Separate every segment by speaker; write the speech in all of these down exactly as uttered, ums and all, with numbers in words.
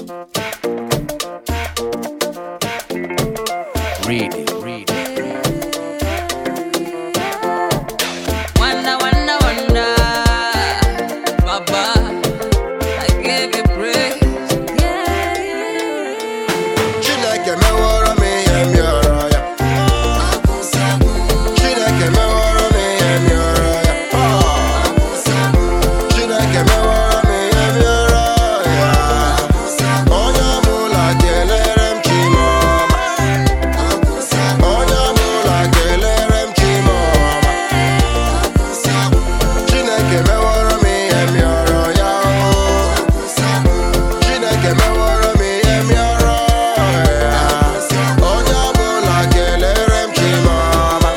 Speaker 1: Read it, read it.
Speaker 2: Wonder, wonder, wonder, Baba, I give you praise. Yeah, yeah.
Speaker 3: Chineke meworo m ihe m rịọrọ ya. Chineke meworo m ihe m rịọrọ ya. Chineke meworo m ihe m rịọrọ ya. Onye ọbụla kelere m Chimọma. Onye ọbụla kelere m Chimọma. Chineke meworo m ihe m rịọrọ ya. Chineke meworo m ihe m rịọrọ ya. Onye ọbụla kelere m Chimọma.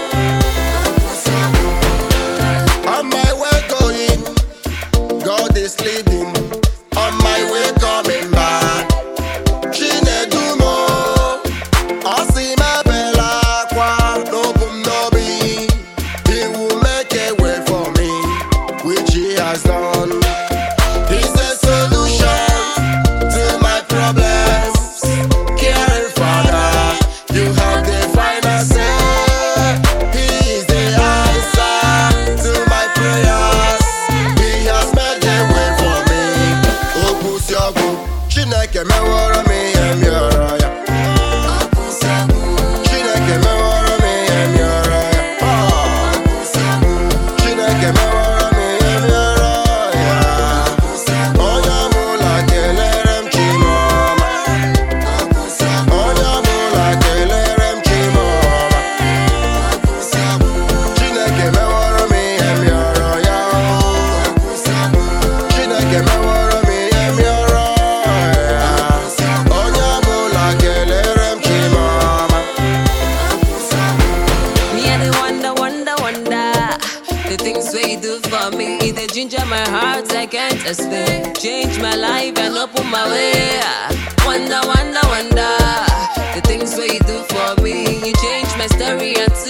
Speaker 3: On my way going, God is leading. On my way coming back, Chinedumo. Osima bela kwa n'obum n'obi. He will make a way for me, which he has done. He's a solution to my problems. Caring Father, you have the final say. He is the answer to my prayers. He has made a way for me. Obusiagu, Chineke meworo m ihe m rịọrọ ya. Chineke meworo m ihe m rịọrọ ya. Chineke meworo m ihe m rịọrọ ya. Onye ọbụla kelere m Chimọma. Onye ọbụla kelere m Chimọma. Chineke meworo m ihe m rịọrọ ya. Chineke meworo m ihe m rịọrọ ya. Onye ọbụla kelere m Chimọma.
Speaker 2: Me and the wonder, wonder, wonder. The things where you do for me, they ginger my heart, I can't explain. Change my life and open my way. Wonder, wonder, wonder. The things where you do for me, you change my story and